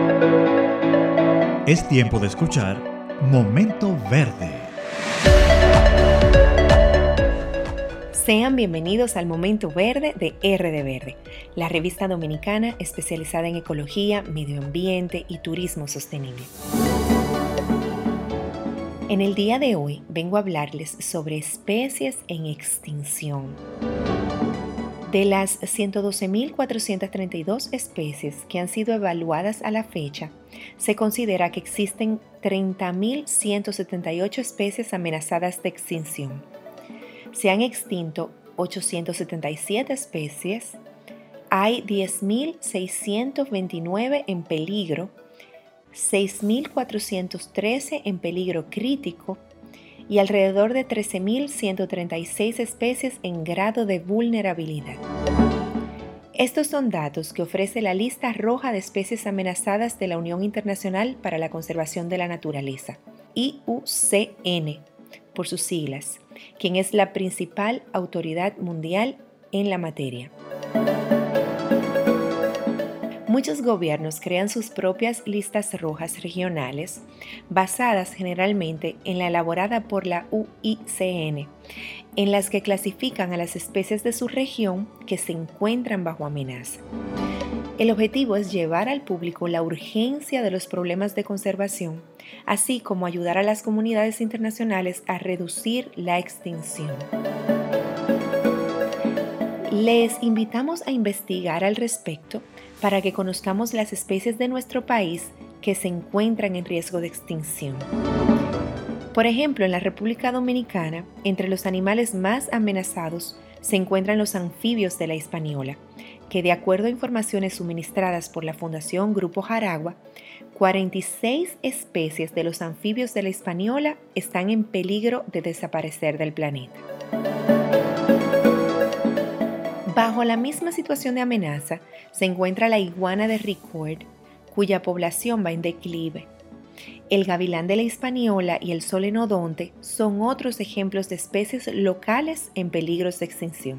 Es tiempo de escuchar Momento Verde. Sean bienvenidos al Momento Verde de RD Verde, la revista dominicana especializada en ecología, medio ambiente y turismo sostenible. En el día de hoy vengo a hablarles sobre especies en extinción. De las 112.432 especies que han sido evaluadas a la fecha, se considera que existen 30.178 especies amenazadas de extinción. Se han extinto 877 especies, hay 10.629 en peligro, 6.413 en peligro crítico y alrededor de 13.136 especies en grado de vulnerabilidad. Estos son datos que ofrece la lista roja de especies amenazadas de la Unión Internacional para la Conservación de la Naturaleza, IUCN, por sus siglas, quien es la principal autoridad mundial en la materia. Muchos gobiernos crean sus propias listas rojas regionales, basadas generalmente en la elaborada por la UICN, en las que clasifican a las especies de su región que se encuentran bajo amenaza. El objetivo es llevar al público la urgencia de los problemas de conservación, así como ayudar a las comunidades internacionales a reducir la extinción. Les invitamos a investigar al respecto para que conozcamos las especies de nuestro país que se encuentran en riesgo de extinción. Por ejemplo, en la República Dominicana, entre los animales más amenazados se encuentran los anfibios de la Hispaniola, que de acuerdo a informaciones suministradas por la Fundación Grupo Jaragua, 46 especies de los anfibios de la Hispaniola están en peligro de desaparecer del planeta. Bajo la misma situación de amenaza se encuentra la iguana de Ricord, cuya población va en declive. El gavilán de la Hispaniola y el solenodonte son otros ejemplos de especies locales en peligros de extinción.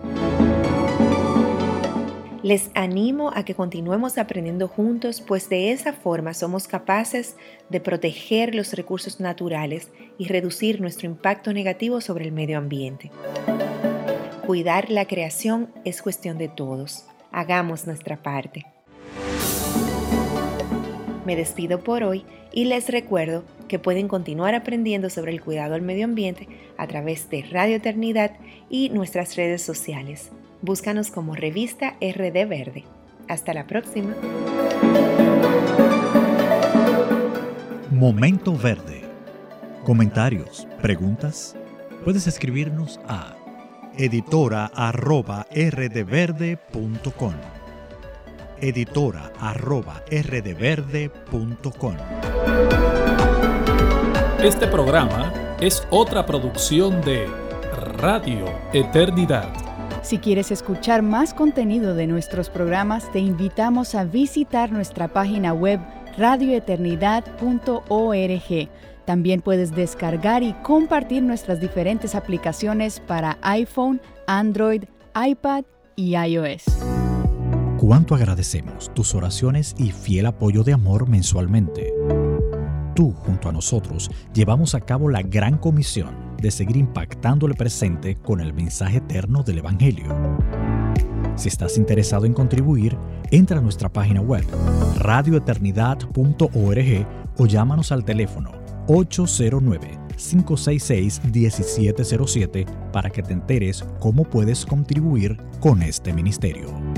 Les animo a que continuemos aprendiendo juntos, pues de esa forma somos capaces de proteger los recursos naturales y reducir nuestro impacto negativo sobre el medio ambiente. Cuidar la creación es cuestión de todos. Hagamos nuestra parte. Me despido por hoy y les recuerdo que pueden continuar aprendiendo sobre el cuidado al medio ambiente a través de Radio Eternidad y nuestras redes sociales. Búscanos como Revista RD Verde. Hasta la próxima. Momento Verde. Comentarios, preguntas. Puedes escribirnos a editora@rdverde.com. editora@rdverde.com. Este programa es otra producción de Radio Eternidad. Si quieres escuchar más contenido de nuestros programas, te invitamos a visitar nuestra página web radioeternidad.org. También puedes descargar y compartir nuestras diferentes aplicaciones para iPhone, Android, iPad y iOS. Cuánto agradecemos tus oraciones y fiel apoyo de amor mensualmente. Tú, junto a nosotros, llevamos a cabo la gran comisión de seguir impactando el presente con el mensaje eterno del Evangelio. Si estás interesado en contribuir, entra a nuestra página web radioeternidad.org o llámanos al teléfono 809-566-1707 para que te enteres cómo puedes contribuir con este ministerio.